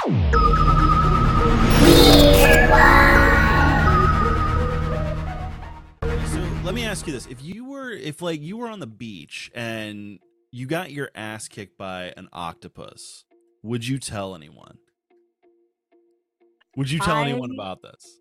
So let me ask you this: if you were on the beach and you got your ass kicked by an octopus, would you tell anyone? Would you tell anyone about this?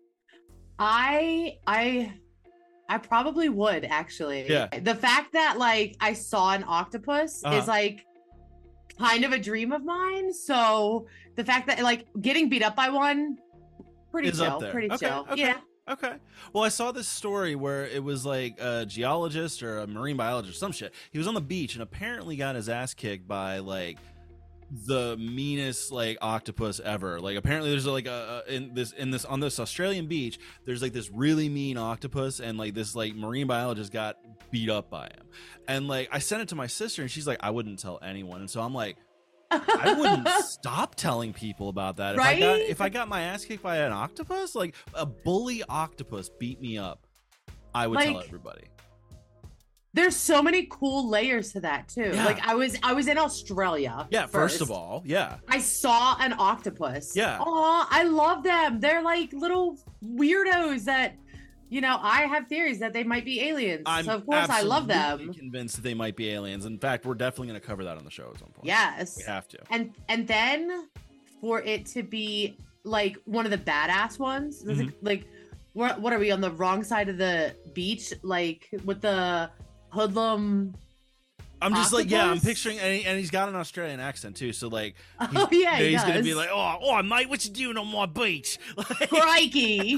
I probably would actually. Yeah. The fact that like I saw an octopus is like kind of a dream of mine. So the fact that like getting beat up by one, pretty chill. Pretty chill. Okay. Yeah. Okay. Well, I saw this story where it was like a geologist or a marine biologist, some shit. He was on the beach and apparently got his ass kicked by like the meanest like octopus ever. Like apparently there's like on this Australian beach, there's like this really mean octopus, and like this like marine biologist got beat up by him. And like I sent it to my sister and she's like, I wouldn't tell anyone. And so I'm like, I wouldn't stop telling people about that. Right? If I got my ass kicked by an octopus, like a bully octopus beat me up, I would tell everybody. There's so many cool layers to that too. Yeah. Like I was in Australia. Yeah, first of all, yeah. I saw an octopus. Yeah. Aw, I love them. They're like little weirdos that, you know, I have theories that they might be aliens. So of course I love them. I'm convinced that they might be aliens. In fact, we're definitely going to cover that on the show at some point. Yes. We have to. And then for it to be like one of the badass ones, like what are we on the wrong side of the beach? Like with the hoodlum. I'm just octopus? like, yeah, I'm picturing, and he's got an Australian accent too. So like, he's gonna be like, oh, mate, what you doing on my beach? Like, crikey.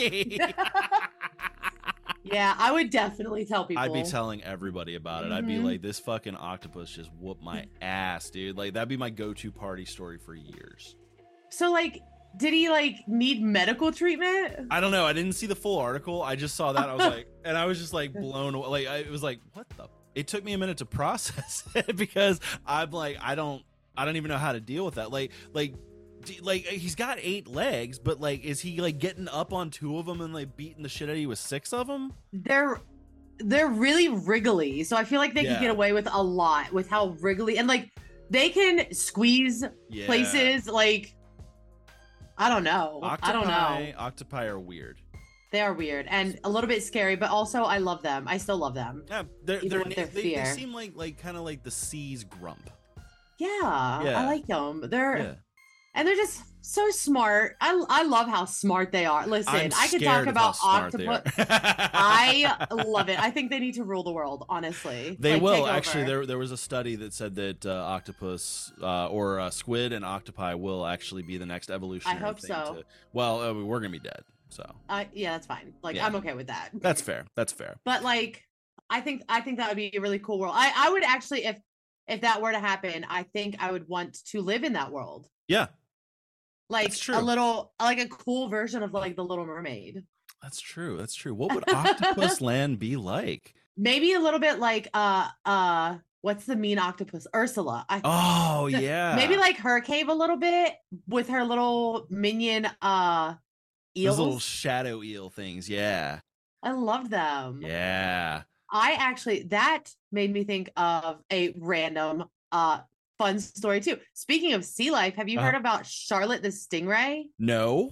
Yeah, I would definitely tell people. I'd be telling everybody about it. I'd be like, this fucking octopus just whooped my ass, dude. Like that'd be my go-to party story for years. So like, did he like need medical treatment? I don't know. I didn't see the full article. I just saw that. I was like, and I was just like blown away. Like it was like, what the? It took me a minute to process it because I'm like, I don't even know how to deal with that. Like he's got 8 legs, but like, is he like getting up on 2 of them and like beating the shit out of you with 6 of them? They're really wriggly, so I feel like they could get away with a lot with how wriggly, and like they can squeeze places. Like I don't know. Octopi are weird. They are weird and a little bit scary, but also I love them. I still love them. Yeah, they seem like kind of like the sea's grump. Yeah, I like them. And they're just so smart. I love how smart they are. Listen, I could talk about octopus. I love it. I think they need to rule the world, honestly. They will. Actually, there was a study that said that octopus or squid and octopi will actually be the next evolutionary I hope thing so. Well, we're going to be dead. So yeah, that's fine. Like I'm okay with that. That's fair. But like, I think that would be a really cool world. I would actually, if that were to happen, I think I would want to live in that world. Yeah. Like a little, like a cool version of like the Little Mermaid. That's true. What would octopus land be like? Maybe a little bit like what's the mean octopus? Ursula. Yeah. Maybe like her cave a little bit with her little minion eels. Those little shadow eel things. Yeah. I love them. Yeah. That made me think of a random fun story too. Speaking of sea life, have you heard about Charlotte the stingray? No.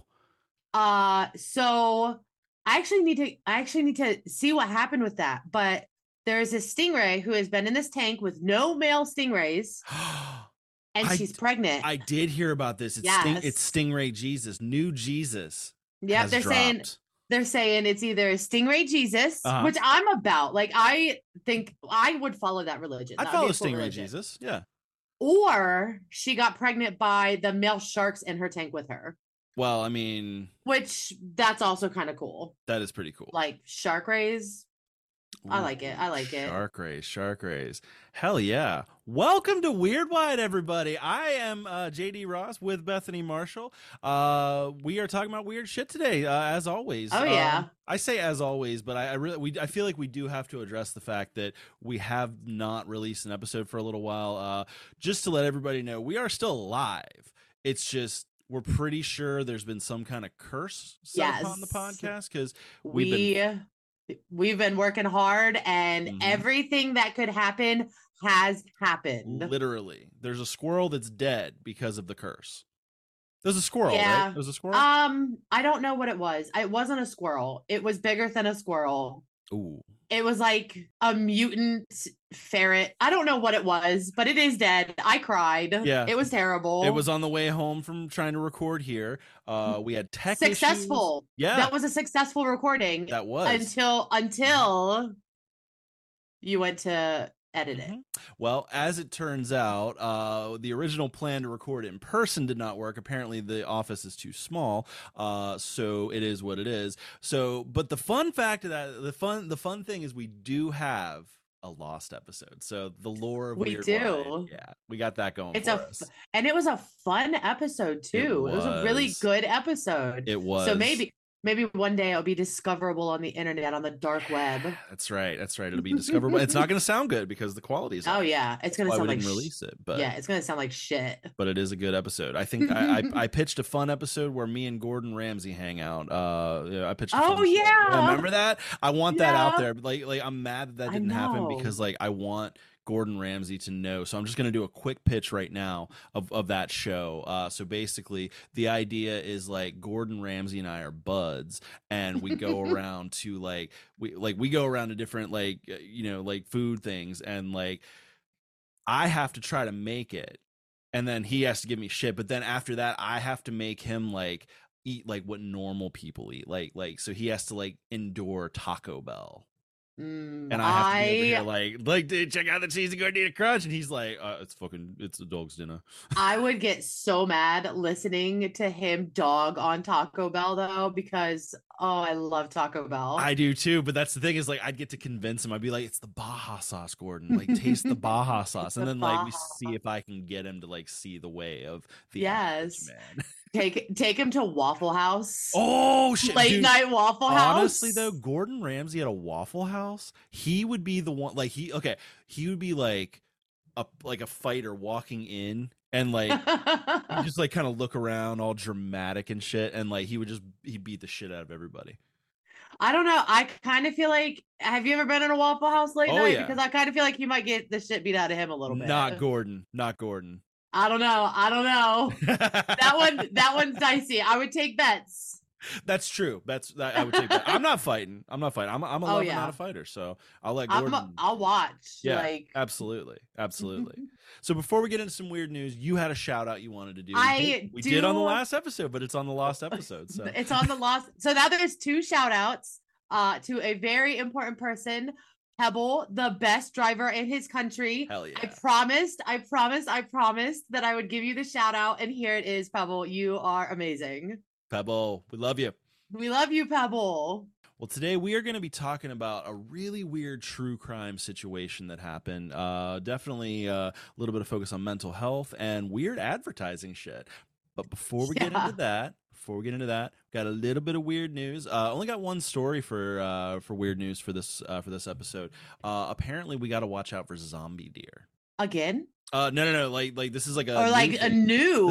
So I actually need to see what happened with that. But there's a stingray who has been in this tank with no male stingrays. And she's pregnant. I did hear about this. It's Stingray Jesus, new Jesus. Yeah, they're saying it's either Stingray Jesus, which I'm about. Like, I think I would follow that religion. I'd follow Stingray Jesus, yeah. Or she got pregnant by the male sharks in her tank with her. Well, I mean... Which, that's also kind of cool. That is pretty cool. Like, shark rays. I like it. Shark rays. Hell yeah. Welcome to Weird Wide, everybody. I am JD Ross with Bethany Marshall. We are talking about weird shit today, as always. Oh, yeah. I say as always, but I feel like we do have to address the fact that we have not released an episode for a little while. Just to let everybody know, we are still live. It's just... we're pretty sure there's been some kind of curse set upon the podcast because we've been working hard and everything that could happen has happened. Literally. There's a squirrel that's dead because of the curse. It was a squirrel, right? It was a squirrel? I don't know what it was. It wasn't a squirrel. It was bigger than a squirrel. Ooh. It was like a mutant ferret. I don't know what it was, but it is dead. I cried. Yeah. It was terrible. It was on the way home from trying to record here. We had tech successful issues. Yeah. That was a successful recording. That was. Until you went to edit it. Well, as it turns out, the original plan to record it in person did not work. Apparently the office is too small, so it is what it is. So, but the fun fact of that, the fun thing is we do have a lost episode. So the lore of Weird Wide, yeah, we got that going. And it was a fun episode too. It was a really good episode. It was. So maybe one day it'll be discoverable on the internet, on the dark web. That's right. It'll be discoverable. It's not going to sound good because the quality is. Oh yeah, it's going to sound like release it, but yeah, it's going to sound like shit. But it is a good episode. I think I pitched a fun episode where me and Gordon Ramsay hang out. I pitched. Remember that? I want that out there. Like I'm mad that didn't happen because like I want Gordon Ramsay to know. So I'm just going to do a quick pitch right now of that show. So basically the idea is like Gordon Ramsay and I are buds and we go around to we go around to different like food things and like I have to try to make it and then he has to give me shit. But then after that, I have to make him like eat like what normal people eat. Like, so he has to like endure Taco Bell. And I have to be over here like, dude, check out the cheesy gordita crunch, and he's like, it's a dog's dinner. I would get so mad listening to him dog on Taco Bell though, because I love Taco Bell. I do too, but that's the thing is like I'd get to convince him. I'd be like, it's the Baja sauce, Gordon. Like taste the Baja sauce, and then like we see if I can get him to like see the way of the average man. Take him to Waffle House. Oh shit! Late night Waffle House. Honestly though, Gordon Ramsay at a Waffle House, he would be the one. Like he would be like a fighter walking in and like he'd just like kind of look around all dramatic and shit, and like he'd beat the shit out of everybody. I don't know. I kind of feel like, have you ever been in a Waffle House late night? Yeah. Because I kind of feel like you might get the shit beat out of him a little bit. Not Gordon. I don't know. That one's dicey. I would take bets. That's true. I would take that. I'm not fighting. I'm a lover, not a fighter. So I'll let Gordon. I'll watch. Yeah, absolutely. So before we get into some weird news, you had a shout out you wanted to do. We did on the last episode, but it's on the lost episode. So it's on the lost. So now there's 2 shout outs to a very important person. Pebble, the best driver in his country. Hell yeah. I promised that I would give you the shout out, and here it is, Pebble. You are amazing. Pebble, we love you. We love you, Pebble. Well, today we are going to be talking about a really weird true crime situation that happened. Definitely a little bit of focus on mental health and weird advertising shit. But before we get into that, got a little bit of weird news. Only got one story for weird news for this episode. Apparently, we got to watch out for zombie deer again. No. Like this is like a new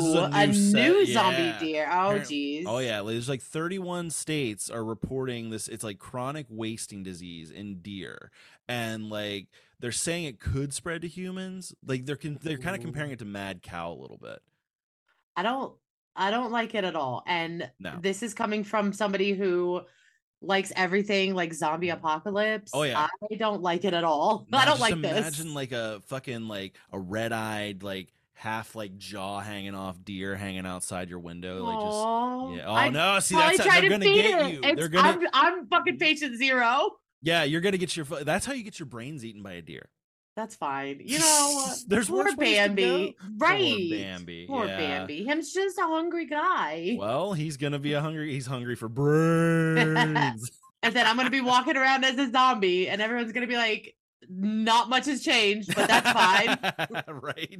zombie deer. Oh geez. Oh yeah. There's like 31 states are reporting this. It's like chronic wasting disease in deer, and like they're saying it could spread to humans. Like they're kind of comparing it to mad cow a little bit. I don't like it at all. And this is coming from somebody who likes everything like zombie apocalypse. Oh yeah. I don't like it at all. I don't like this. Imagine like a fucking like a red-eyed like half like jaw hanging off deer hanging outside your window. Like just yeah. Oh no, see that's how they're gonna get you. I'm fucking patient 0. Yeah, you're gonna get that's how you get your brains eaten by a deer. That's fine. You know, there's poor Bambi. Right. Poor Bambi. Poor Bambi. Him's just a hungry guy. Well, he's going to be he's hungry for brains. And then I'm going to be walking around as a zombie and everyone's going to be like, not much has changed, but that's fine. Right.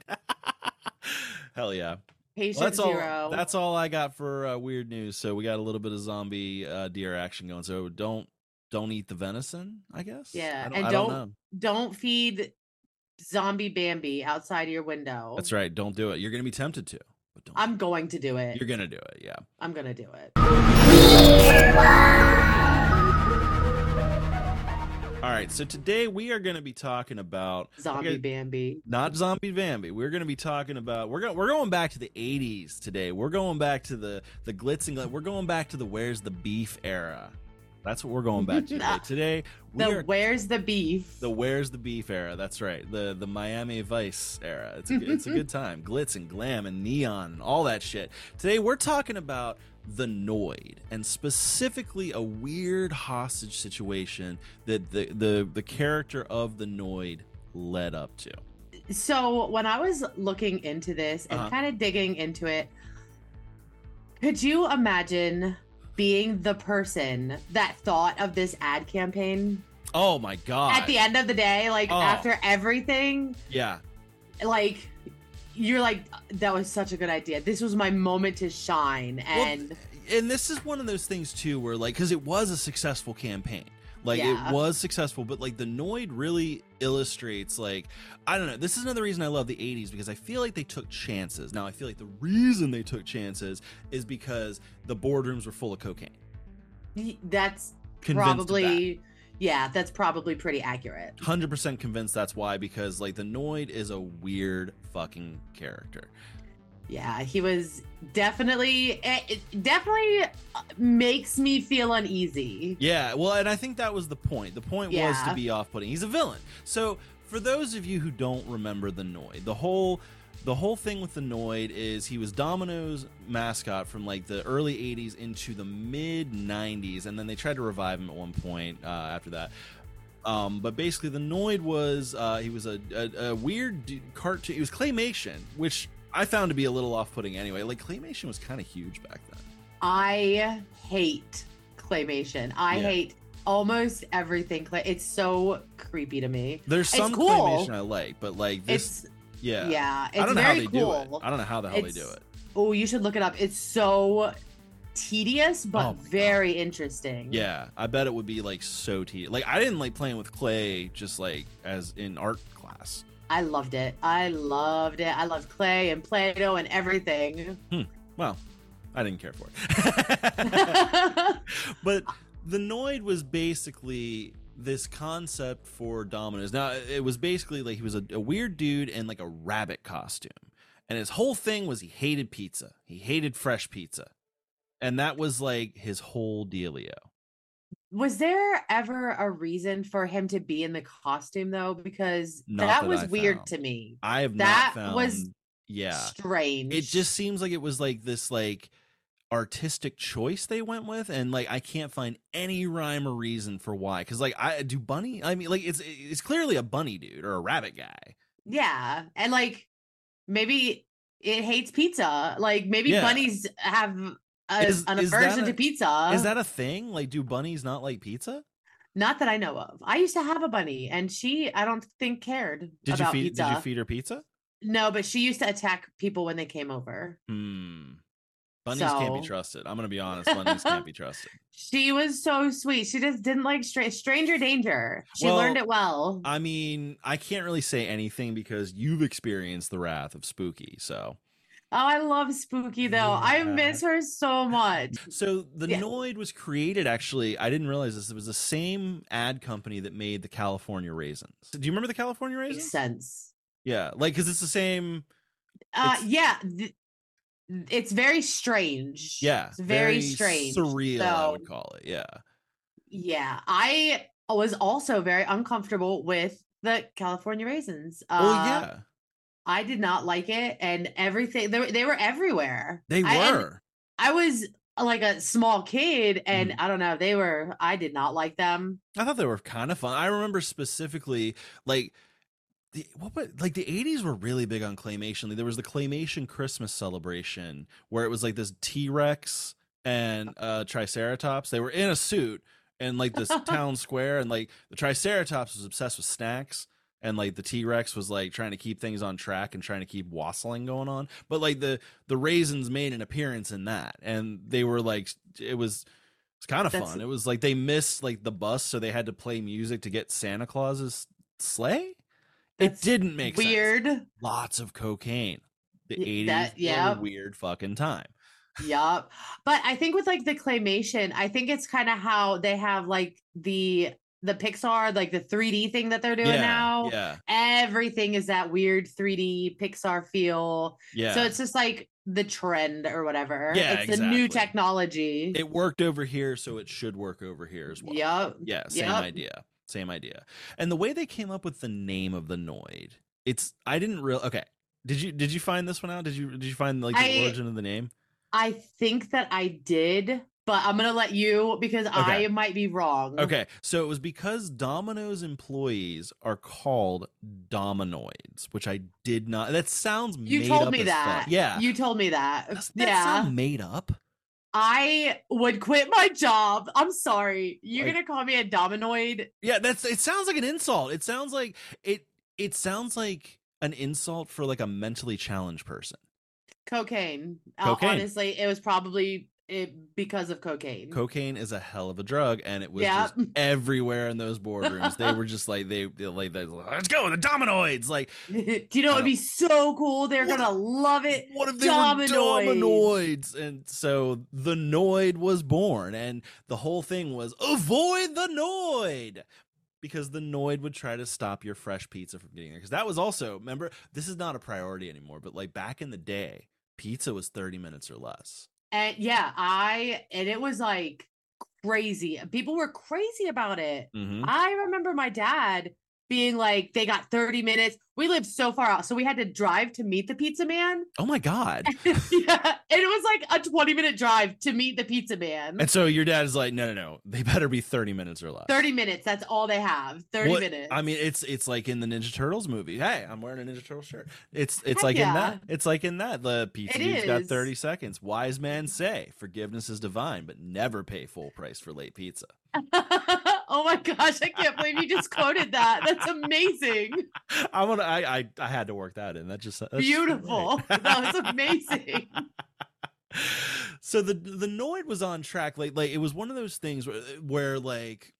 Hell yeah. Patient 0. That's all I got for weird news. So we got a little bit of zombie deer action going. So don't eat the venison, I guess. Yeah. And don't feed zombie Bambi outside of your window. That's right. Don't do it. You're going to be tempted to. But don't. I'm going to do it. You're going to do it. Yeah. I'm going to do it. All right, so today we are going to be talking about Zombie Bambi. Not Zombie Bambi. We're going to be talking about we're going back to the 80s today. We're going back to the glitz and we're going back to the Where's the Beef era. That's what we're going back to today. Today Where's the Beef? The Where's the Beef era. That's right. The Miami Vice era. It's a good time. Glitz and glam and neon and all that shit. Today we're talking about the Noid, and specifically a weird hostage situation that the character of the Noid led up to. So when I was looking into this and kind of digging into it, could you imagine being the person that thought of this ad campaign? Oh my God. At the end of the day, after everything. Yeah. Like, you're like, that was such a good idea. This was my moment to shine. And this is one of those things too where, like, because it was a successful campaign. Like, it was successful, but like the Noid really illustrates, like, I don't know, this is another reason I love the 80s, because I feel like they took chances. Now I feel like the reason they took chances is because the boardrooms were full of cocaine. That's probably that's probably pretty accurate. 100% convinced that's why, because like the Noid is a weird fucking character. Yeah, he was definitely makes me feel uneasy. Yeah, well, and I think that was the point. The point was to be off-putting. He's a villain. So for those of you who don't remember the Noid, the whole thing with the Noid is he was Domino's mascot from like the early 80s into the mid 90s, and then they tried to revive him at one point after that. But basically the Noid was he was a weird cartoon. It was claymation, which I found to be a little off-putting anyway. Like, claymation was kind of huge back then. I hate claymation. I hate almost everything. It's so creepy to me. There's some claymation I like, but like this, it's I don't know very how they do it. I don't know how the hell they do it. Oh, you should look it up. It's so tedious, but very interesting. Yeah, I bet it would be like so tedious. Like, I didn't like playing with clay just like as in art class. I loved it. I loved clay and Play-Doh and everything. Well, I didn't care for it. But the Noid was basically this concept for Domino's. Now, it was basically like he was a weird dude in like a rabbit costume. And his whole thing was he hated pizza. He hated fresh pizza. And that was like his whole dealio. Was there ever a reason for him to be in the costume, though? Because that was weird to me. I have not found. That was strange. It just seems like it was like this like artistic choice they went with, and like I can't find any rhyme or reason for why. Because like I mean, like it's clearly a bunny dude or a rabbit guy. Yeah, and like maybe it hates pizza. Like maybe bunnies have an aversion to pizza. Is that a thing? Like, do bunnies not like pizza? Not that I know of. I used to have a bunny, and she, I don't think, cared about pizza. Did you feed her pizza? No, but she used to attack people when they came over. Bunnies can't be trusted. I'm going to be honest. Bunnies can't be trusted. She was so sweet. She just didn't like stranger danger. She learned it well. I mean, I can't really say anything because you've experienced the wrath of Spooky, so... Oh, I love Spooky, though. Yeah. I miss her so much. So the Noid was created, actually, I didn't realize this. It was the same ad company that made the California Raisins. Do you remember the California Raisins? Makes sense. Yeah, like, because it's the same... It's very strange. Yeah. It's very strange. Surreal, I would call it, yeah. Yeah, I was also very uncomfortable with the California Raisins. Yeah. I did not like it, and everything they were everywhere. They were. I was like a small kid, and I don't know, I did not like them. I thought they were kind of fun. I remember specifically like the 80s were really big on claymation. There was the claymation Christmas celebration where it was like this T-Rex and Triceratops. They were in a suit in like this town square, and like the Triceratops was obsessed with snacks. And like the T-Rex was like trying to keep things on track and trying to keep wassailing going on. But like the Raisins made an appearance in that. And they were like, it's kind of fun. It was like they missed like the bus, so they had to play music to get Santa Claus's sleigh. It didn't make weird. Sense. Lots of cocaine. The 80s were a weird fucking time. Yup. But I think with like the claymation, I think it's kind of how they have like the the Pixar, like the 3D thing that they're doing now. Yeah. Everything is that weird 3D Pixar feel. Yeah. So it's just like the trend or whatever. Yeah, it's the new technology. It worked over here, so it should work over here as well. Yep. Yeah, same idea. And the way they came up with the name of the Noid, I didn't really. Okay, did you find this one out? Did you find like the origin of the name? I think that I did, but I'm gonna let you because I might be wrong. Okay, so it was because Domino's employees are called Dominoids, which I did not. That sounds made up. You told me that. Yeah, you told me that. Doesn't that sound made up? I would quit my job. I'm sorry. You're gonna call me a Dominoid? Yeah, it sounds like an insult. It sounds like it sounds like an insult for like a mentally challenged person. Cocaine. Honestly, it was probably because of cocaine. Cocaine is a hell of a drug, and it was just everywhere in those boardrooms. They were just like they let's go, the Dominoids. Like, do you know it'd be so cool? They're gonna love it. What if they were Dominoids? And so the Noid was born, and the whole thing was avoid the Noid. Because the Noid would try to stop your fresh pizza from getting there. Because that was also, remember, this is not a priority anymore, but like back in the day, pizza was 30 minutes or less. And and it was like crazy. People were crazy about it. Mm-hmm. I remember my dad being like, they got 30 minutes. We lived so far out, so we had to drive to meet the pizza man. Oh my God. Yeah. And it was like a 20-minute drive to meet the pizza man. And so your dad is like, no. They better be 30 minutes or less. 30 minutes. That's all they have. 30 minutes. I mean, it's like in the Ninja Turtles movie. Hey, I'm wearing a Ninja Turtle shirt. It's like in that. It's like in that. The pizza dude's got 30 seconds. Wise man say, forgiveness is divine, but never pay full price for late pizza. Oh my gosh, I can't believe you just quoted that. That's amazing. I had to work that in. That's beautiful. That was amazing. So the Noid was on track. Like it was one of those things where like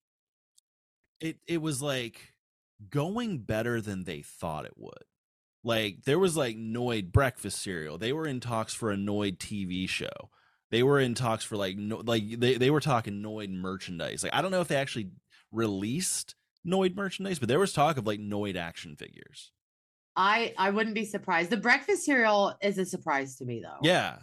it was like going better than they thought it would. Like there was like Noid breakfast cereal. They were in talks for a Noid TV show. They were in talks for they were talking Noid merchandise. Like I don't know if they actually released Noid merchandise, but there was talk of like Noid action figures. I wouldn't be surprised. The breakfast cereal is a surprise to me though. Yeah.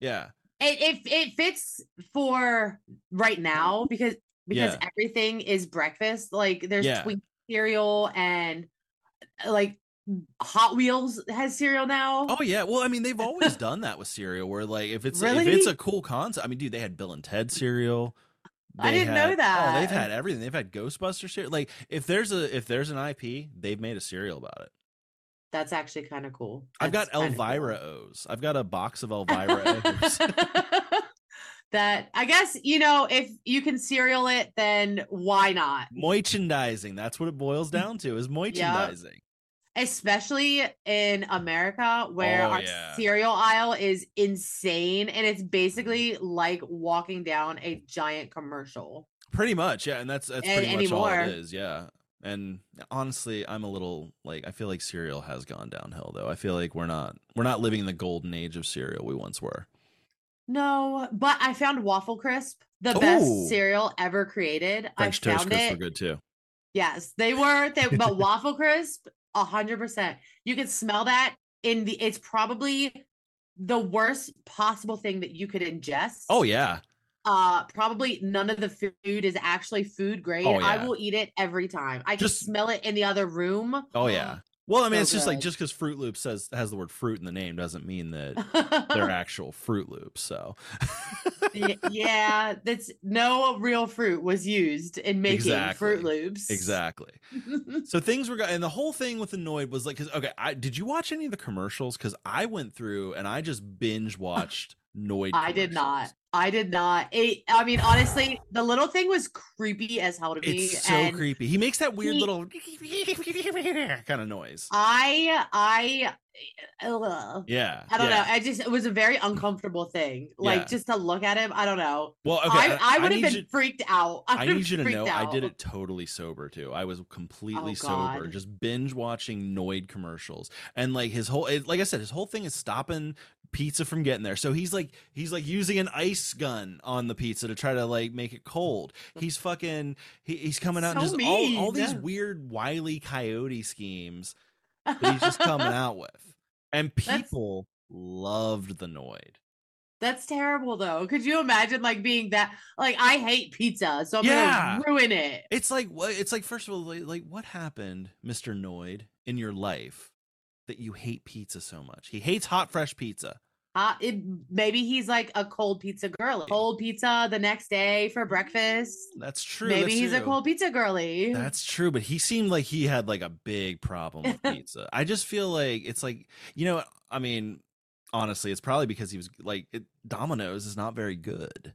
It fits for right now because everything is breakfast. Like there's Twinkie cereal and like Hot Wheels has cereal now. Oh yeah, well I mean they've always done that with cereal. Where like if it's a cool concept, I mean, dude, they had Bill and Ted cereal. I didn't know that. Oh, they've had everything. They've had Ghostbusters cereal. Like if there's an IP, they've made a cereal about it. That's actually kind of cool. I've got Elvira O's. I've got a box of Elvira O's. That I guess, if you can cereal it, then why not? Merchandising. That's what it boils down to is merchandising. Yep. Especially in America where our cereal aisle is insane. And it's basically like walking down a giant commercial. Pretty much. Yeah. And that's pretty much all it is. Yeah. And honestly, I'm a little like, I feel like cereal has gone downhill though. I feel like we're not living in the golden age of cereal we once were. No, but I found Waffle Crisp, the best cereal ever created. French Toast Crisp were good too. Yes, they were. But Waffle Crisp, 100%. You can smell that it's probably the worst possible thing that you could ingest. Oh yeah. Probably none of the food is actually food grade. Oh, yeah. I will eat it every time. I can smell it in the other room. Oh yeah. Well, I mean, it's just like just because Fruit Loops has the word fruit in the name doesn't mean that they're actual Fruit Loops. So, yeah, that's no real fruit was used in making Fruit Loops. Exactly. So things were, and the whole thing with the Noid was like, because did you watch any of the commercials? Because I went through and I just binge watched Noid. I did not. I mean, honestly, the little thing was creepy as hell to me. It's so creepy. He makes that weird little kind of noise. I Yeah. I don't know. It was a very uncomfortable thing. Like just to look at him, I don't know. Well, okay. I would have been freaked out. I need you to know I did it totally sober too. I was completely sober, just binge watching Noid commercials. And like his whole, like I said, his whole thing is stopping pizza from getting there. So he's like using an ice gun on the pizza to try to like make it cold. He's fucking he's coming out and just all these weird Wile E. Coyote schemes that he's just coming out with. And people loved the Noid. That's terrible though. Could you imagine like being that, like, I hate pizza, so I'm gonna ruin it. It's like first of all, like what happened, Mr. Noid, in your life that you hate pizza so much? He hates hot fresh pizza. Maybe he's like a cold pizza girly. Cold pizza the next day for breakfast. That's true. Maybe he's a cold pizza girly. That's true, but he seemed like he had like a big problem with pizza. I just feel like it's like, I mean, honestly, it's probably because he was like, Domino's is not very good.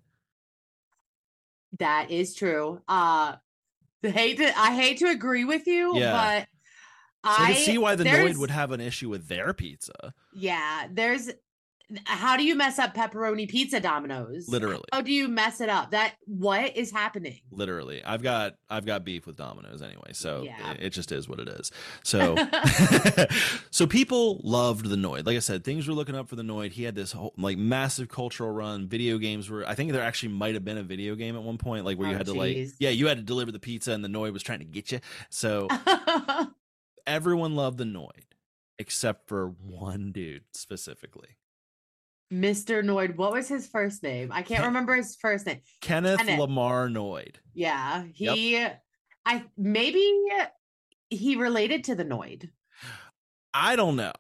That is true. I hate to agree with you, but so I can see why the Noid would have an issue with their pizza. Yeah, how do you mess up pepperoni pizza, Domino's? Literally. How do you mess it up? What is happening? Literally. I've got beef with Domino's anyway, so it just is what it is. So so people loved the Noid. Like I said, things were looking up for the Noid. He had this whole like massive cultural run. Video games I think there actually might have been a video game at one point, like where you had to you had to deliver the pizza and the Noid was trying to get you. So everyone loved the Noid except for one dude specifically. Mr. Noid. What was his first name? I can't remember his first name. Kenneth Lamar Noid. Yeah. Maybe he related to the Noid. I don't know.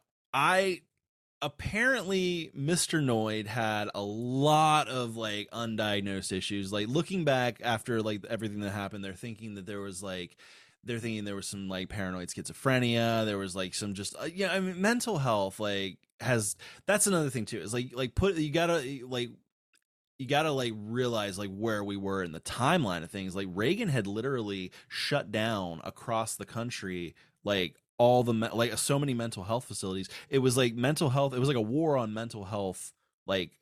Apparently Mr. Noid had a lot of like undiagnosed issues. Like looking back after like everything that happened, they're thinking there was some like paranoid schizophrenia. There was like some just I mean mental health that's another thing too. Is you gotta realize like where we were in the timeline of things. Like Reagan had literally shut down across the country like all the so many mental health facilities. It was like mental health. It was like a war on mental health like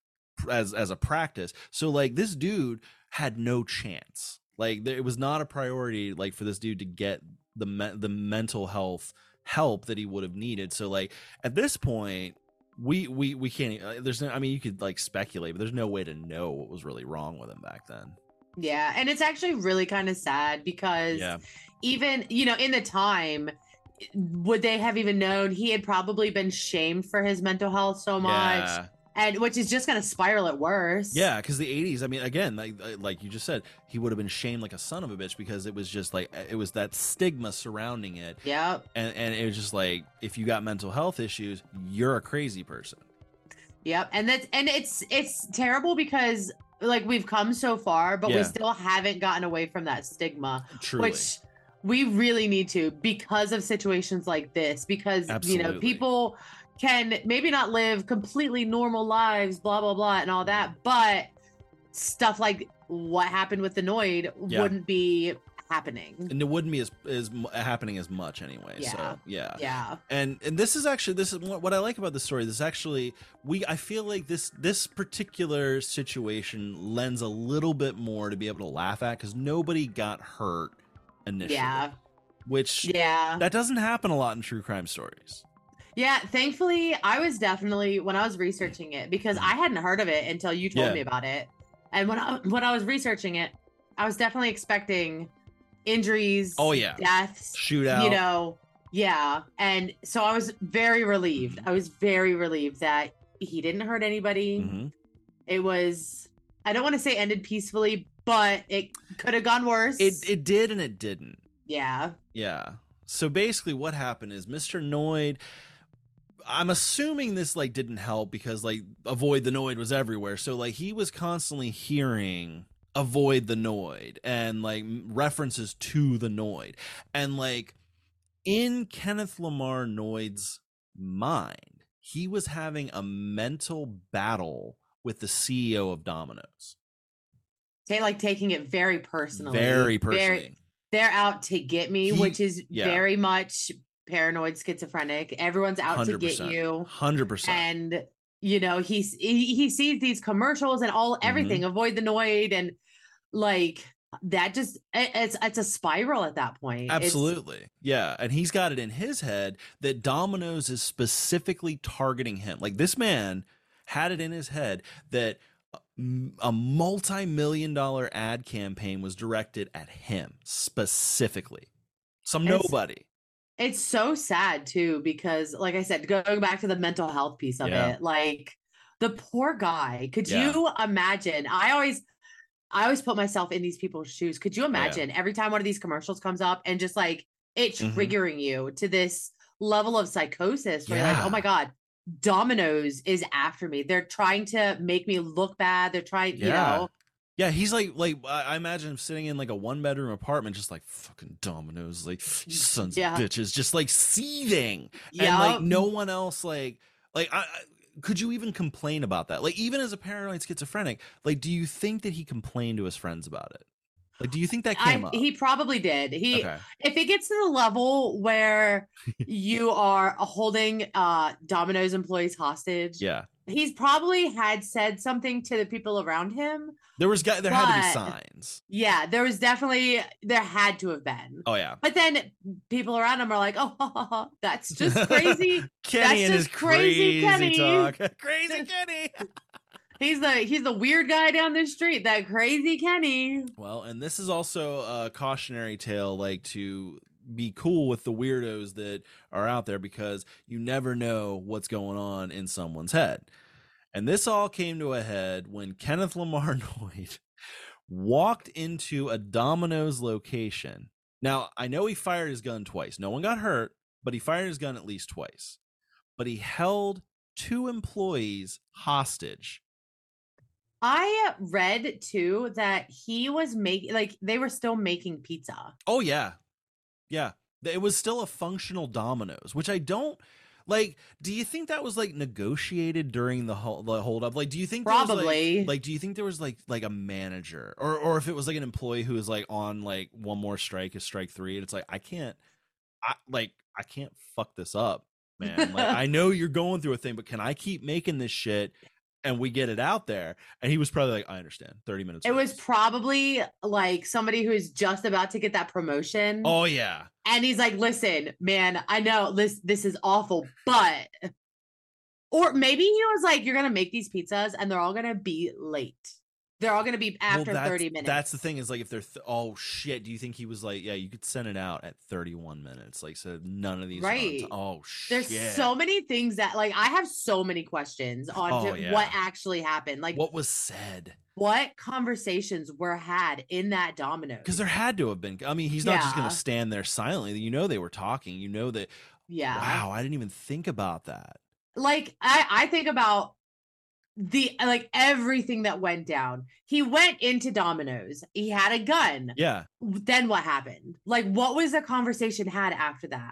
as a practice. So like this dude had no chance. Like it was not a priority like for this dude to get the mental health help that he would have needed. So like at this point we can't there's no, I mean you could like speculate, but there's no way to know what was really wrong with him back then. Yeah, and it's actually really kind of sad because even in the time, would they have even known? He had probably been shamed for his mental health so much, and which is just going to spiral it worse. Yeah, because the 80s, I mean, again, like you just said, he would have been shamed like a son of a bitch because it was just like it was that stigma surrounding it. Yeah, and it was just like if you got mental health issues, you're a crazy person. Yep, and it's terrible because like we've come so far, but we still haven't gotten away from that stigma. Truly. Which we really need to because of situations like this. Because people can maybe not live completely normal lives, blah blah blah, and all that, but stuff like what happened with the Noid wouldn't be happening, and it wouldn't be as happening as much anyway. So and this is what I like about the story. This is actually I feel like this particular situation lends a little bit more to be able to laugh at because nobody got hurt initially, which that doesn't happen a lot in true crime stories. Yeah, thankfully I was definitely, when I was researching it, because I hadn't heard of it until you told me about it, and when I was researching it, I was definitely expecting injuries, deaths, shootout, and so I was very relieved. I was very relieved that he didn't hurt anybody. Mm-hmm. It was, I don't want to say ended peacefully, but it could have gone worse. It did and it didn't. Yeah. So basically what happened is Mr. Noid, I'm assuming this like didn't help because like avoid the Noid was everywhere. So like he was constantly hearing avoid the Noid and like references to the Noid. And like in Kenneth Lamar Noid's mind, he was having a mental battle with the CEO of Domino's. Taking it very personally. Very personally. They're out to get me, which is very much paranoid schizophrenic. Everyone's out to get you. 100%. And you know, he sees these commercials and everything, avoid the Noid, and like that just it's a spiral at that point. Absolutely. Yeah. And he's got it in his head that Domino's is specifically targeting him. Like this man had it in his head that a multi-million-dollar ad campaign was directed at him specifically. Nobody. It's so sad too, because like I said, going back to the mental health piece of it, like the poor guy, could you imagine? I always put myself in these people's shoes. Could you imagine every time one of these commercials comes up and just like it triggering you to this level of psychosis where you're like, oh my God, Domino's is after me. They're trying to make me look bad. They're trying, you know. Yeah, he's like I imagine him sitting in like a 1-bedroom apartment, just like fucking Domino's, like sons of bitches, just like seething, and like no one else, like could you even complain about that? Like even as a paranoid schizophrenic, like do you think that he complained to his friends about it? Like, do you think that came up? He probably did. If it gets to the level where you are holding Domino's employees hostage, he's probably had said something to the people around him. There had to be signs. Yeah, there had to have been. Oh yeah. But then people around him are like, "Oh, that's just crazy." Kenny and his crazy Kenny talk. Crazy Kenny. He's the weird guy down the street, that crazy Kenny. Well, and this is also a cautionary tale, like to be cool with the weirdos that are out there, because you never know what's going on in someone's head. And this all came to a head when Kenneth Lamar Noid walked into a Domino's location. Now, I know he fired his gun twice. No one got hurt, but he fired his gun at least twice. But he held 2 employees hostage. I read too that he was they were still making pizza. Oh yeah. Yeah. It was still a functional Domino's, which I don't like. Do you think that was like negotiated during the hold up? Like, do you think probably do you think there was like a manager or if it was like an employee who was like on like one more strike, is strike 3, and it's like, I can't fuck this up, man. Like, I know you're going through a thing, but can I keep making this shit? And we get it out there. And he was probably like, I understand. 30 minutes. It was probably like somebody who's just about to get that promotion. Oh, yeah. And he's like, listen, man, I know this is awful, but... Or maybe he was like, you're going to make these pizzas and they're all going to be late. They're all going to be after 30 minutes. That's the thing, is like, if they're oh shit, do you think he was like, yeah, you could send it out at 31 minutes, like, so none of these oh shit. There's so many things that, like, I have so many questions on what actually happened, like what was said, what conversations were had in that Domino's, because there had to have been. I mean, he's not just going to stand there silently. You know, they were talking. You know that. Wow, I didn't even think about that. Like, I think about everything that went down. He went into Domino's. He had a gun. Yeah. Then what happened? Like, what was the conversation had after that?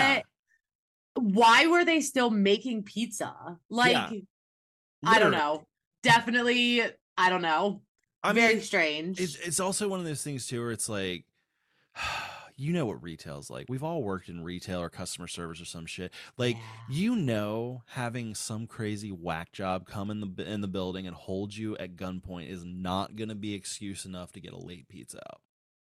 Why were they still making pizza? Like, I don't know. Definitely, I don't know. Very strange. It's also one of those things too, where it's like, you know what retail's like. We've all worked in retail or customer service or some shit. Like, you know, having some crazy whack job come in the building and hold you at gunpoint is not going to be excuse enough to get a late pizza out.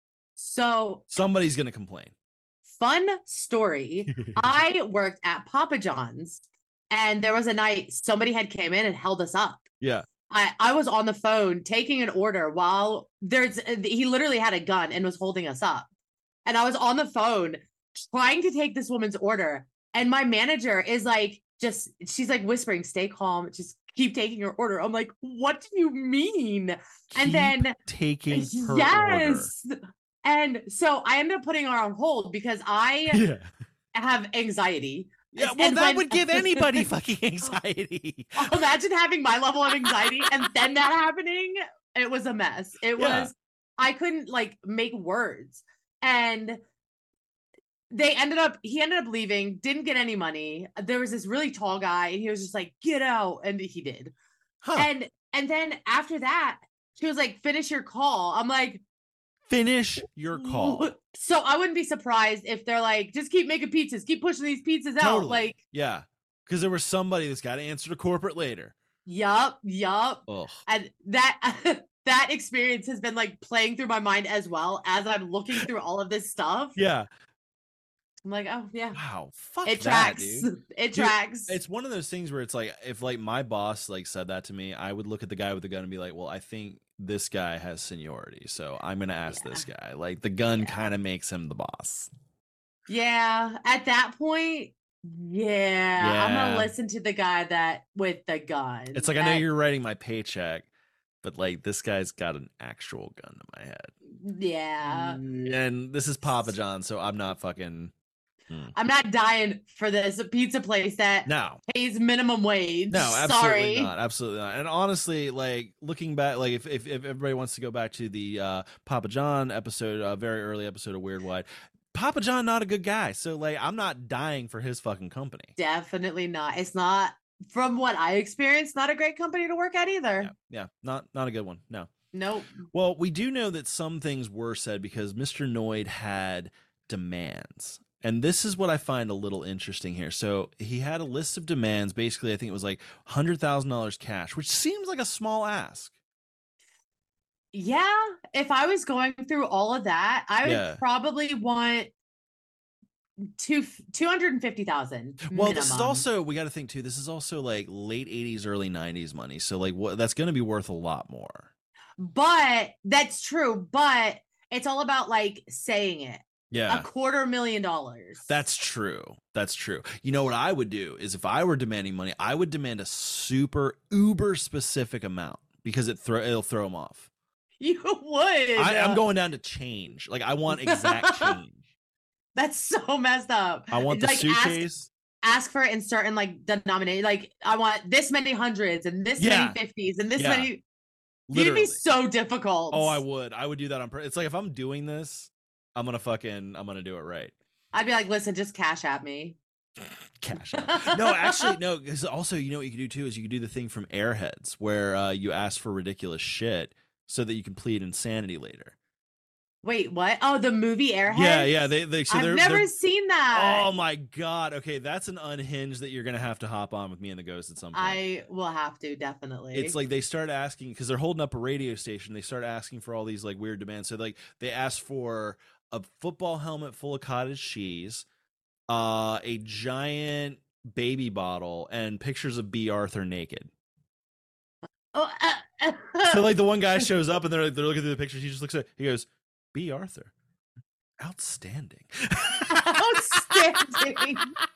So somebody's going to complain. Fun story. I worked at Papa John's, and there was a night somebody had came in and held us up. Yeah. I was on the phone taking an order while he literally had a gun and was holding us up. And I was on the phone trying to take this woman's order. And my manager is like, she's like whispering, stay calm, just keep taking your order. I'm like, what do you mean? And then taking her order. And so I ended up putting her on hold because I have anxiety. Yeah, well, that would give anybody fucking anxiety. Imagine having my level of anxiety and then that happening. It was a mess. I couldn't like make words. And he ended up leaving, didn't get any money. There was this really tall guy and he was just like, get out. And he did. And then after that, she was like, finish your call. I'm like, Finish your call. So I wouldn't be surprised if they're like, just keep making pizzas, keep pushing these pizzas out. Totally. Like, yeah, because there was somebody that's got to answer to corporate later. Yup. Ugh. And that experience has been like playing through my mind as well as I'm looking through all of this stuff. Yeah. I'm like, oh yeah. Wow. Fuck it that, tracks. Dude. It tracks. It's one of those things where it's like, if like my boss like said that to me, I would look at the guy with the gun and be like, well, I think this guy has seniority, so I'm gonna ask this guy. Like the gun kind of makes him the boss. Yeah. At that point, yeah, I'm gonna listen to the guy that with the gun. It's like, I know you're writing my paycheck, but like this guy's got an actual gun to my head. Yeah. And this is Papa John, so I'm not fucking. I'm not dying for this pizza place that pays minimum wage. No, absolutely not. Absolutely not. And honestly, like looking back, like if everybody wants to go back to the Papa John episode, very early episode of Weird Wide, Papa John not a good guy. So like I'm not dying for his fucking company. Definitely not. It's not, from what I experienced, not a great company to work at either. Yeah, not a good one. No. Nope. Well, we do know that some things were said because Mr. Noid had demands. And this is what I find a little interesting here. So he had a list of demands. Basically, I think it was like $100,000 cash, which seems like a small ask. Yeah. If I was going through all of that, I would probably want 250,000. Well, this is also, we got to think too, this is also like late 80s, early 90s money. So like that's going to be worth a lot more. But that's true. But it's all about like saying it. Yeah. $250,000. That's true. That's true. You know what I would do is if I were demanding money, I would demand a super uber specific amount because it'll throw them off. You would. I'm going down to change. Like I want exact change. That's so messed up. I want the like suitcase. Ask for it in certain like denomination. Like I want this many hundreds and this many 50s and this many. Literally. You'd be so difficult. Oh, I would do that on purpose. It's like if I'm doing this, I'm gonna do it right. I'd be like, listen, just cash at me. Cash out. No, actually, no. Because also, you know what you can do too is you can do the thing from Airheads where you ask for ridiculous shit so that you can plead insanity later. Wait, what? Oh, the movie Airheads? Yeah. I've never seen that. Oh my god. Okay, that's an unhinged that you're gonna have to hop on with me and the ghost at some point. I will have to, definitely. It's like they start asking because they're holding up a radio station. They start asking for all these like weird demands. So like they ask for a football helmet full of cottage cheese, a giant baby bottle, and pictures of B. Arthur naked. So like the one guy shows up and they're looking through the pictures. He just looks at, he goes, B. Arthur, outstanding. Outstanding.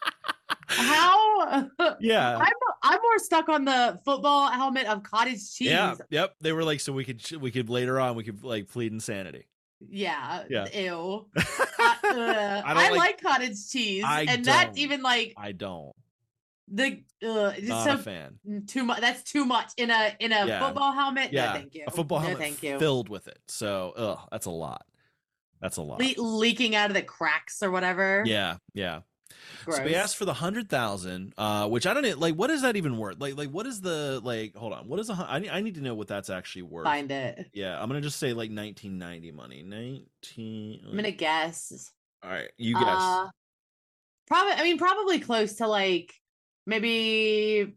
How? Yeah, I'm more stuck on the football helmet of cottage cheese. Yeah, yep. They were like, so we could later on we could like plead insanity. Yeah. Ew. I like cottage cheese, that's even like I don't. The not a fan. Too much. That's too much in a football helmet. Yeah, no, thank you. A football helmet filled with it. So, that's a lot. That's a lot. Leaking out of the cracks or whatever. Yeah. Gross. So we asked for the 100,000, which I don't know, like, what is that even worth? Like, what is the, like, hold on, what is I need to know what that's actually worth. Find it. Yeah, I'm gonna just say like 1990 money. I'm gonna guess. All right, you guess. Probably close to like maybe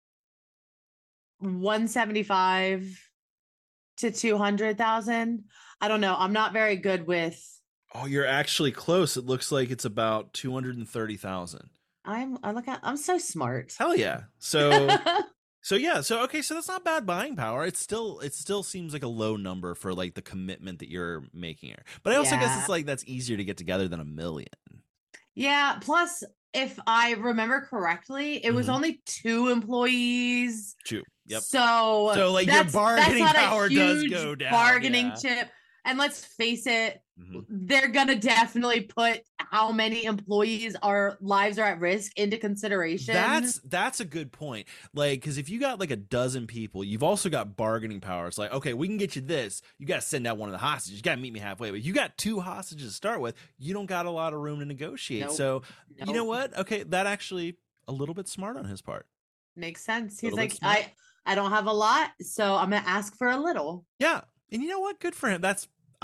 175 to 200,000. I don't know. I'm not very good with. Oh, you're actually close. It looks like it's about 230,000. I'm so smart. Hell yeah. So okay, so that's not bad buying power. It still seems like a low number for like the commitment that you're making here. But I also guess it's like that's easier to get together than $1 million. Yeah, plus if I remember correctly, it was only 2 employees. 2. Yep. So like your bargaining power does go down. Bargaining chip. And let's face it, they're going to definitely put how many employees' lives are at risk into consideration. That's a good point. Like, because if you got like a dozen people, you've also got bargaining power. It's like, okay, we can get you this. You got to send out one of the hostages. You got to meet me halfway. But you got 2 hostages to start with. You don't got a lot of room to negotiate. Nope. So, you know what? Okay, that actually a little bit smart on his part. Makes sense. He's like, I don't have a lot, so I'm going to ask for a little. Yeah. And you know what? Good for him.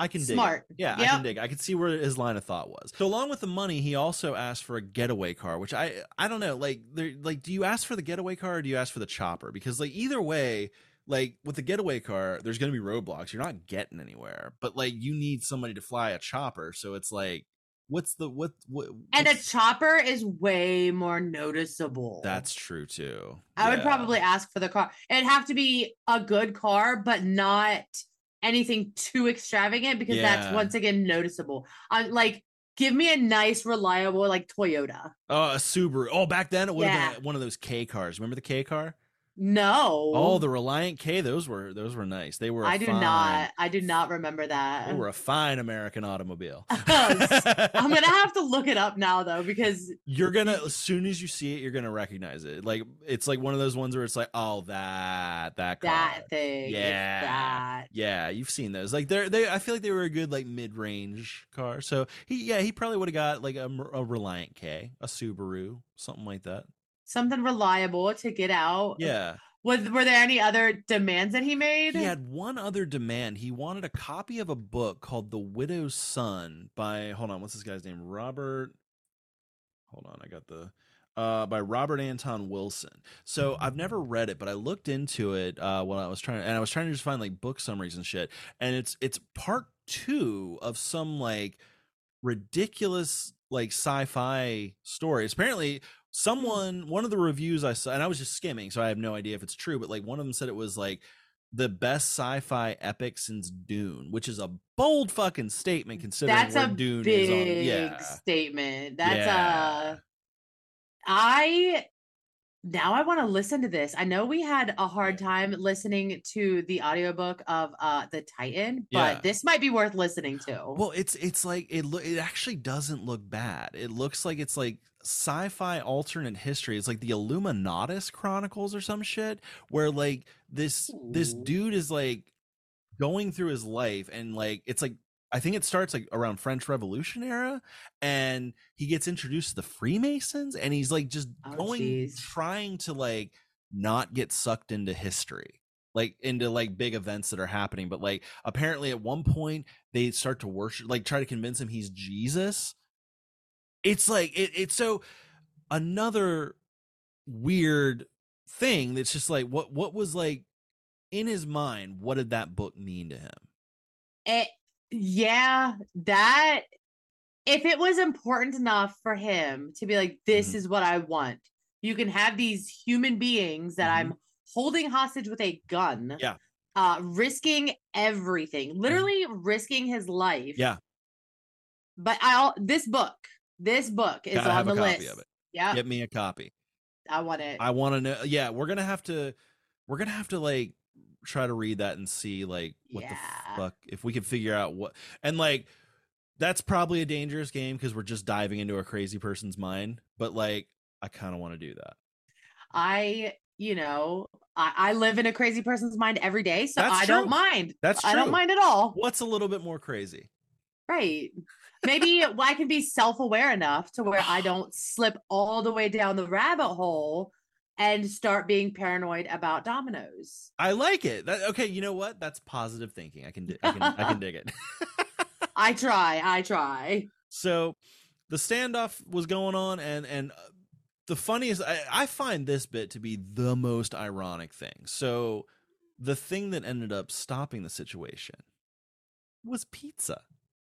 I can Smart. dig it. Yeah, yep. I can dig it. I can see where his line of thought was. So along with the money, he also asked for a getaway car, which I don't know. Like, do you ask for the getaway car or do you ask for the chopper? Because like either way, like with the getaway car, there's going to be roadblocks. You're not getting anywhere. But like you need somebody to fly a chopper, so it's like, what's and a chopper is way more noticeable. That's true too. I would probably ask for the car. It'd have to be a good car, but not anything too extravagant, because that's once again noticeable. Like, give me a nice, reliable like Toyota. Oh, a Subaru. Oh, back then it would have been one of those K cars. Remember the K car? No. Oh, the Reliant K. Those were nice. They were. I do not remember that. They were a fine American automobile. I'm gonna have to look it up now though, because you're gonna, as soon as you see it, you're gonna recognize it. Like it's like one of those ones where it's like, oh, that car. That thing. Yeah. You've seen those. Like they. I feel like they were a good like mid-range car. So he probably would have got like a Reliant K, a Subaru, something like that. Something reliable to get out. Yeah. Were there any other demands that he made? He had one other demand. He wanted a copy of a book called The Widow's Son by, hold on, what's this guy's name? By Robert Anton Wilson. So I've never read it, but I looked into it when I was trying to just find like book summaries and shit. And it's part 2 of some like ridiculous like sci-fi stories. Apparently one of the reviews I saw, and I was just skimming, so I have no idea if it's true, but like one of them said it was like the best sci-fi epic since Dune, which is a bold fucking statement considering that's where a Dune big is on. Statement. That's now I want to listen to this. I know we had a hard time listening to the audiobook of the Titan, but this might be worth listening to. Well, it's like it actually doesn't look bad. It looks like it's like sci-fi alternate history. It's like the Illuminatus Chronicles or some shit, where like this dude is like going through his life, and like it's like, I think it starts like around French Revolution era, and he gets introduced to the Freemasons, and he's like just trying to like not get sucked into history, like into like big events that are happening. But like apparently at one point they start to worship, like try to convince him he's Jesus. It's like it's so another weird thing that's just like what was like in his mind. What did that book mean to him? That if it was important enough for him to be like, this is what I want, you can have these human beings that I'm holding hostage with a gun, risking everything, literally risking his life. But this book is on the list. Yeah, get me a copy. I want it. I want to know. Yeah, we're gonna have to like try to read that and see like what the fuck, if we can figure out what. And like that's probably a dangerous game because we're just diving into a crazy person's mind, but like I kind of want to do that. I live in a crazy person's mind every day, so I don't mind. That's true. I don't mind at all. What's a little bit more crazy? Right. Maybe I can be self-aware enough to where I don't slip all the way down the rabbit hole and start being paranoid about dominoes. I like it. Okay, you know what? That's positive thinking. I can dig it. I try. So the standoff was going on, and the funniest, I find this bit to be the most ironic thing. So the thing that ended up stopping the situation was pizza.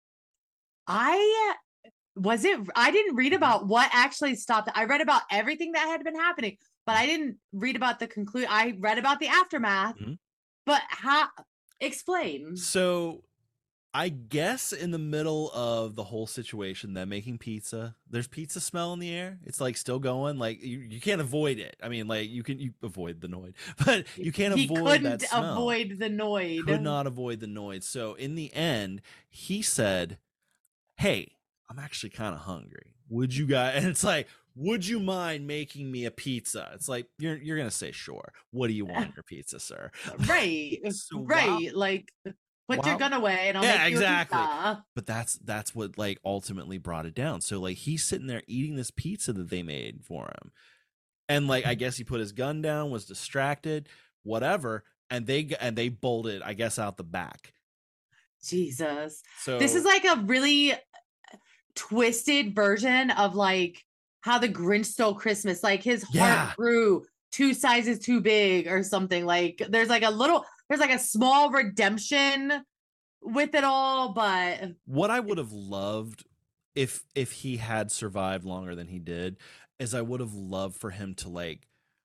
I didn't read about what actually stopped it. I read about everything that had been happening, but I didn't read about the conclusion. I read about the aftermath. But explain. So I guess in the middle of the whole situation, them making pizza, there's pizza smell in the air. It's like still going. Like you can't avoid it. I mean, like you avoid the noise, but you can't avoid that smell. Avoid the noise. Could not avoid the noise. So in the end, he said, "Hey, I'm actually kind of hungry. Would you guys?" And it's like, "Would you mind making me a pizza?" It's like you're gonna say sure. What do you want in your pizza, sir? Right, so right. Like put your gun away, and I'll make you a pizza. But that's what like ultimately brought it down. So like he's sitting there eating this pizza that they made for him, and like I guess he put his gun down, was distracted, whatever, and they bolted, I guess, out the back. Jesus. So this is like a really twisted version of like how the Grinch Stole Christmas. Like his heart grew 2 sizes too big or something. Like there's like a small redemption with it all. But what I would have loved if he had survived longer than he did is I would have loved for him to like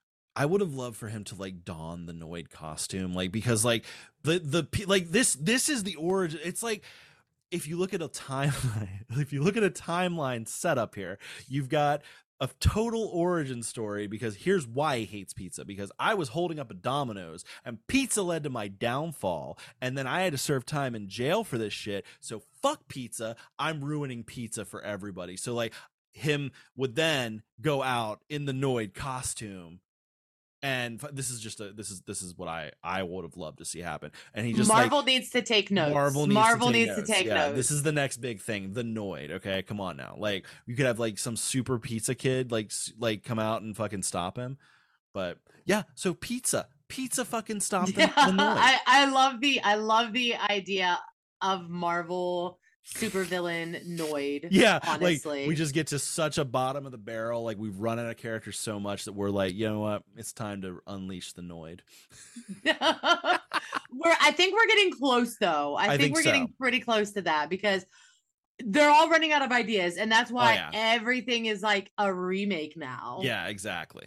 don the Noid costume, like, because like the like this is the origin. It's like if you look at a timeline setup here, you've got a total origin story, because here's why he hates pizza: because I was holding up a Domino's and pizza led to my downfall, and then I had to serve time in jail for this shit, so fuck pizza, I'm ruining pizza for everybody. So like him would then go out in the Noid costume, and this is what I would have loved to see happen. And he just Marvel needs to take notes. Marvel needs to take notes. This is the next big thing, the Noid. Okay, come on now. Like you could have like some super pizza kid like come out and fucking stop him. But yeah, so pizza fucking stopped the Noid. I love the idea of Marvel supervillain Noid. Yeah, honestly, like we just get to such a bottom of the barrel. Like we've run out of characters so much that we're like, you know what? It's time to unleash the Noid. I think we're getting close, though. I think we're getting pretty close to that, because they're all running out of ideas, and that's why everything is like a remake now. Yeah, exactly.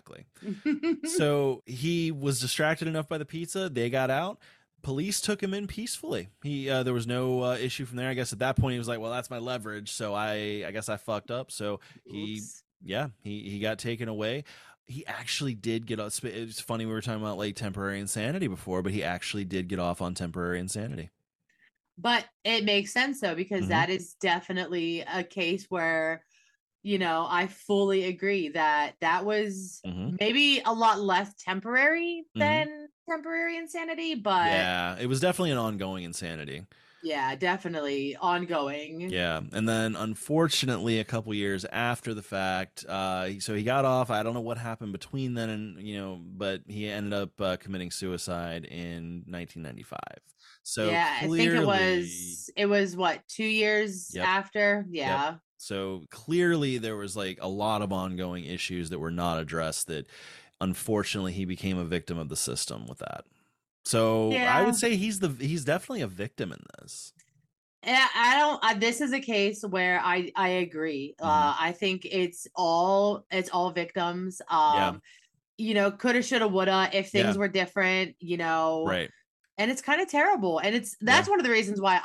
So he was distracted enough by the pizza. They got out. Police took him in peacefully. There was no issue from there. I guess at that point he was like, well, that's my leverage, so I guess I fucked up. So he got taken away. He actually did get off. It's funny, we were talking about like temporary insanity before, but he actually did get off on temporary insanity. But it makes sense though, because that is definitely a case where, you know, I fully agree that was maybe a lot less temporary than temporary insanity, but yeah, it was definitely an ongoing insanity. Yeah, definitely ongoing. Yeah, and then unfortunately a couple years after the fact, so he got off. I don't know what happened between then and but he ended up committing suicide in 1995. So yeah, clearly, I think it was what, 2 years after. Yeah. Yep. So clearly there was like a lot of ongoing issues that were not addressed, that unfortunately he became a victim of the system with that. So I would say he's definitely a victim in this. Yeah, this is a case where I agree. I think it's all victims. You know, coulda, shoulda, woulda, if things were different, you know. Right. And it's kind of terrible. And that's one of the reasons why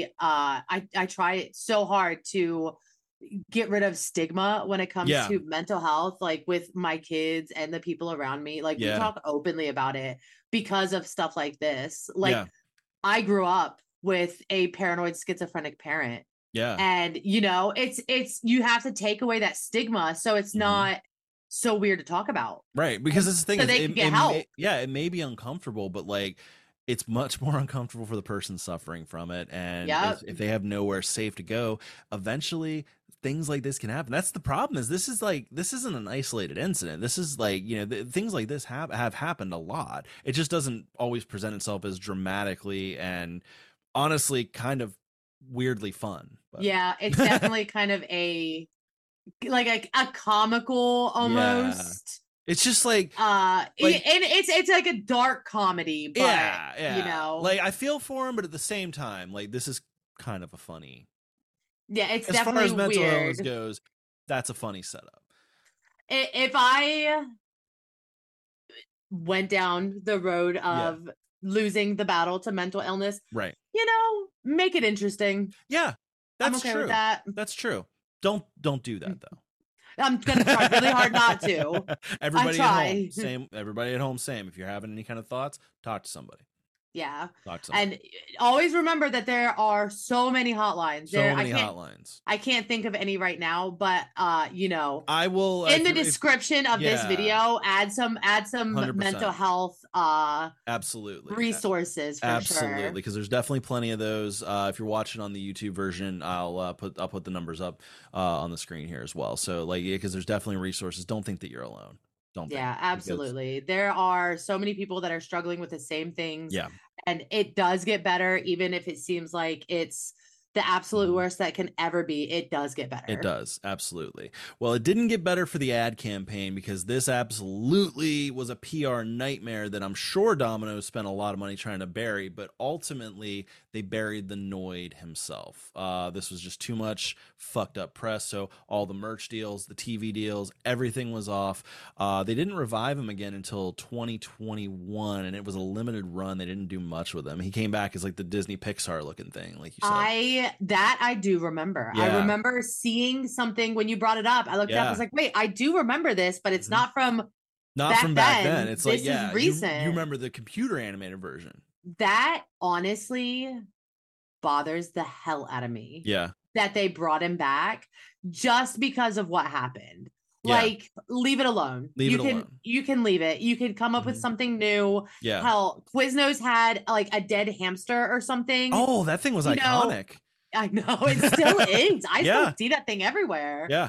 I try so hard to get rid of stigma when it comes to mental health, like with my kids and the people around me. Like we talk openly about it because of stuff like this. Like I grew up with a paranoid schizophrenic parent. Yeah. And you know, it's you have to take away that stigma so it's not so weird to talk about. Right. Because it's the thing, so they can get help. It may be uncomfortable, but like it's much more uncomfortable for the person suffering from it. And if they have nowhere safe to go, eventually things like this can happen. That's the problem. This isn't an isolated incident. This is like, you know, things like this have happened a lot. It just doesn't always present itself as dramatically and honestly kind of weirdly fun. But. Yeah, it's definitely kind of a comical almost. It's just like and it's like a dark comedy, but you know, like I feel for him, but at the same time, like this is kind of a funny. Yeah, it's as definitely far as mental weird. illness goes, that's a funny setup. If I went down the road of losing the battle to mental illness, right? You know, make it interesting. Yeah, that's I'm okay true. with that. That's true. Don't do that though. I'm gonna try really hard not to. Everybody at home, same. Everybody at home, same. If you're having any kind of thoughts, talk to somebody. Yeah. And always remember that there are so many hotlines. Hotlines. I can't think of any right now, but you know, I will in the description of this video add some 100%. Mental health absolutely resources for absolutely, because there's definitely plenty of those. If you're watching on the YouTube version, I'll put the numbers up on the screen here as well. So like because there's definitely resources. Don't think that you're alone. Don't think. Yeah, absolutely. There are so many people that are struggling with the same things. Yeah. And it does get better, even if it seems like it's the absolute worst that can ever be. It does get better. It does, absolutely. Well, it didn't get better for the ad campaign because this absolutely was a PR nightmare that I'm sure Domino's spent a lot of money trying to bury, but ultimately they buried the Noid himself. This was just too much fucked up press, so all the merch deals, the TV deals, everything was off. They didn't revive him again until 2021, and it was a limited run. They didn't do much with him. He came back as like the Disney Pixar looking thing, like you said. I do remember. Yeah. I remember seeing something when you brought it up. I looked up, I was like, wait, I do remember this, but it's not from back then. It's this like, is recent. You remember the computer animated version. That honestly bothers the hell out of me. Yeah. That they brought him back just because of what happened. Yeah. Like, leave it alone. You can leave it. You can come up with something new. Yeah. Hell, Quiznos had like a dead hamster or something. Oh, that thing was iconic. I know, it still is. I still see that thing everywhere. Yeah.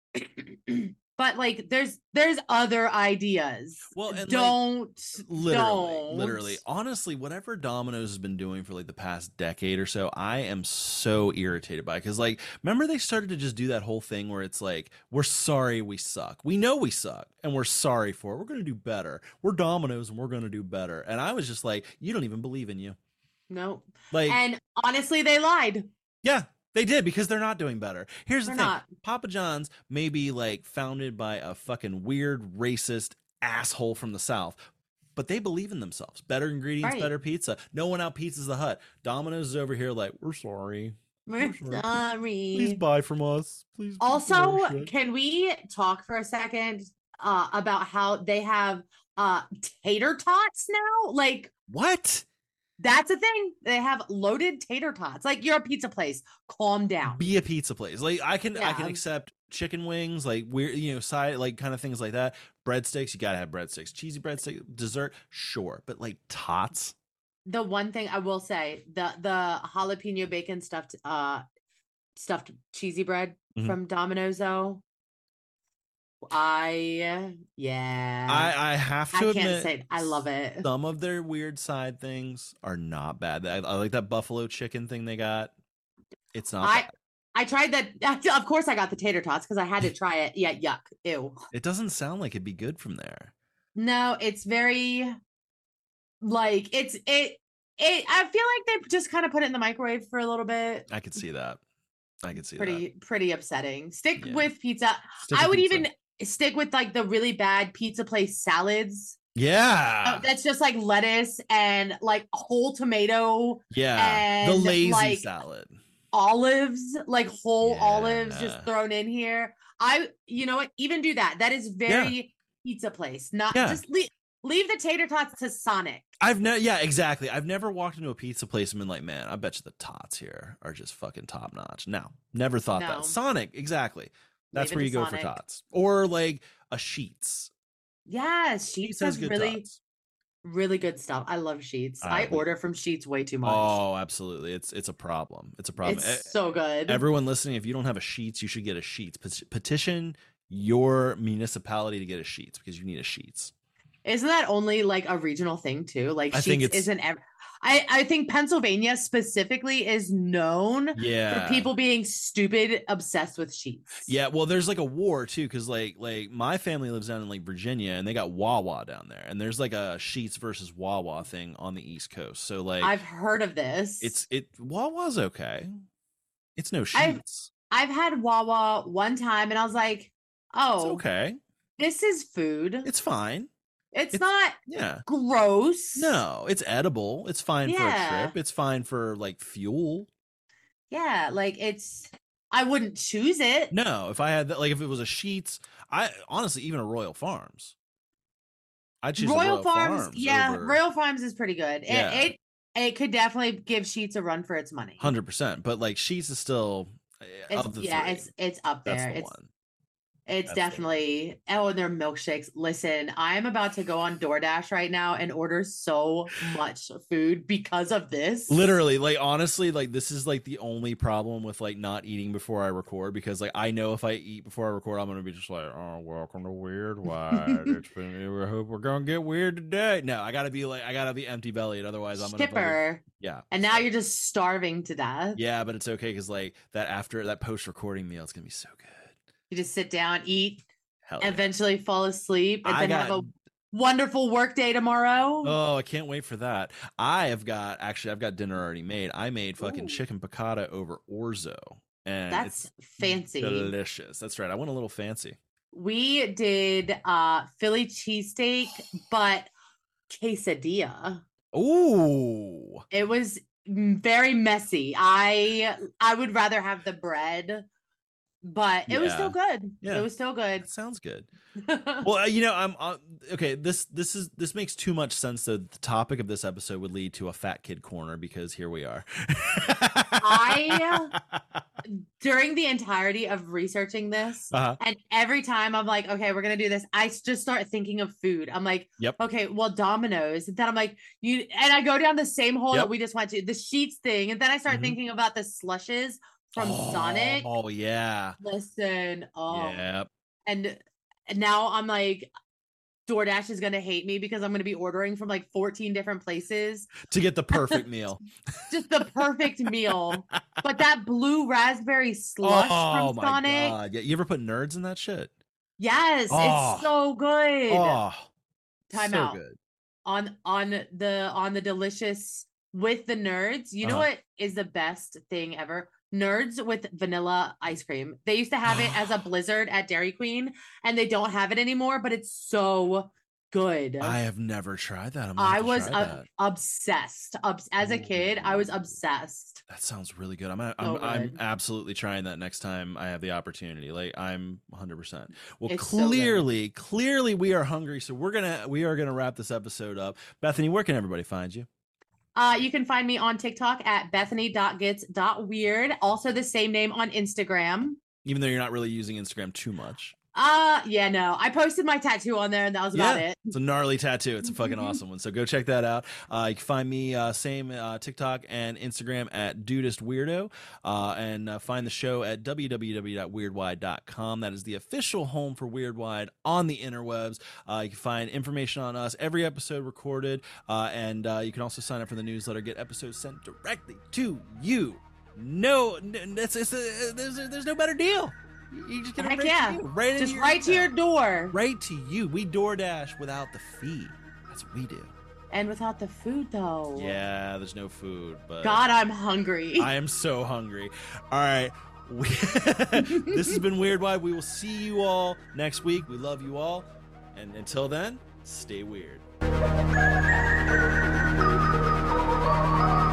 But like there's other ideas. Well, and don't literally. Honestly, whatever Domino's has been doing for like the past decade or so, I am so irritated by it. Because like, remember they started to just do that whole thing where it's like, we're sorry we suck. We know we suck and we're sorry for it. We're gonna do better. We're Domino's and we're gonna do better. And I was just like, you don't even believe in you. Nope. Like, and honestly, they lied. Yeah, they did, because they're not doing better. Here's the thing. Papa John's may be like founded by a fucking weird racist asshole from the South, but they believe in themselves. Better ingredients, better pizza. No one out pizzas the Hut. Domino's is over here like, we're sorry. We're sorry. Please buy from us. Please. Also, can we talk for a second about how they have tater tots now? Like, what? That's a thing. They have loaded tater tots. Like, you're a pizza place. Calm down. Be a pizza place. Like, I can accept chicken wings, like weird, side, like kind of things like that. Breadsticks, you gotta have breadsticks. Cheesy breadstick, dessert, sure, but like tots. The one thing I will say, the jalapeno bacon stuffed cheesy bread from Domino's, though. I have to admit, I love it. Some of their weird side things are not bad. I like that buffalo chicken thing they got. It's not bad. I tried that. Of course I got the tater tots because I had to try it. Yeah, yuck. Ew. It doesn't sound like it'd be good from there. No, it's very like I feel like they just kind of put it in the microwave for a little bit. I could see that. Pretty upsetting. Stick with pizza. I would even stick with like the really bad pizza place salads. Yeah. That's just like lettuce and like whole tomato. Yeah. And the lazy salad. Olives, like whole olives just thrown in here. You know what? Even do that. That is very pizza place. Not just leave the tater tots to Sonic. Exactly. I've never walked into a pizza place and been like, man, I bet you the tots here are just fucking top notch. No, never thought that. Sonic, exactly. That's where you go for tots. Or like a Sheetz. Yeah, Sheetz has really good stuff. I love Sheetz. I order from Sheetz way too much. Oh, absolutely. It's a problem. It's a problem. It's so good. Everyone listening, if you don't have a Sheetz, you should get a Sheetz. Petition your municipality to get a Sheetz because you need a Sheetz. Isn't that only like a regional thing too? Like Sheetz isn't ever. I think Pennsylvania specifically is known for people being stupid obsessed with Sheetz. Yeah, well, there's like a war too, because like my family lives down in like Virginia, and they got Wawa down there, and there's like a Sheetz versus Wawa thing on the East Coast. So like I've heard of this. Wawa's okay. It's no Sheetz. I've had Wawa one time, and I was like, oh, it's okay. This is food. It's fine. It's not gross. No, it's edible. It's fine for a trip. It's fine for like fuel. Yeah, like I wouldn't choose it. No, if I had that, like if it was a Sheetz, I honestly, even a Royal Farms, I'd choose Royal Farms. Yeah, Royal Farms is pretty good. Yeah. It could definitely give Sheetz a run for its money. 100%. But like Sheetz is still it's up there. It's It's definitely, and their milkshakes. Listen, I'm about to go on DoorDash right now and order so much food because of this. Literally, like, honestly, like, this is like the only problem with like not eating before I record, because like I know if I eat before I record, I'm gonna be just like, oh, welcome to Weird Wide. I hope we're gonna get weird today. No, I gotta be empty bellied, otherwise I'm gonna yeah. And now you're just starving to death. Yeah, but it's okay because like that post recording meal, it's gonna be so good. You just sit down, eat, eventually fall asleep, and then have a wonderful work day tomorrow. Oh, I can't wait for that. I've got dinner already made. I made fucking chicken piccata over orzo. And that's fancy. Delicious. That's right. I went a little fancy. We did Philly cheesesteak, but quesadilla. Ooh. It was very messy. I would rather have the bread. But it was still good. Yeah. It was still good. That sounds good. Well, you know, I'm okay. This makes too much sense. So the topic of this episode would lead to a fat kid corner, because here we are. During the entirety of researching this, and every time I'm like, okay, we're gonna do this, I just start thinking of food. I'm like, okay, well, Domino's. And then I'm like, and I go down the same hole that we just went to, the Sheets thing, and then I start thinking about the slushes from Sonic. Oh yeah. Listen. And now I'm like, DoorDash is gonna hate me because I'm gonna be ordering from like 14 different places to get the perfect meal. Just the perfect meal. But that blue raspberry slush from Sonic. God. Yeah, you ever put Nerds in that shit? Yes, it's so good. Time out. Good. On the delicious with the Nerds. You know what is the best thing ever? Nerds with vanilla ice cream. They used to have it as a blizzard at Dairy Queen, and they don't have it anymore, but it's so good. I have never tried that. I was obsessed. As a kid, I was obsessed. That sounds really good. I'm absolutely trying that next time I have the opportunity. Like, I'm 100%. Well, it's clearly we are hungry, so we are gonna wrap this episode up. Bethany, where can everybody find you? You can find me on TikTok at bethany.gets.weird. Also the same name on Instagram. Even though you're not really using Instagram too much. Yeah, no. I posted my tattoo on there and that was about it. It's a gnarly tattoo. It's a fucking awesome one. So go check that out. You can find me same TikTok and Instagram at Dudest Weirdo. And find the show at www.weirdwide.com. That is the official home for Weird Wide on the interwebs. You can find information on us, every episode recorded, and you can also sign up for the newsletter, get episodes sent directly to you. There's no better deal. You just get it right to your door. Right to you. We DoorDash without the fee. That's what we do. And without the food, though. Yeah, there's no food. But God, I'm hungry. I am so hungry. All right. This has been Weird Wide. We will see you all next week. We love you all. And until then, stay weird.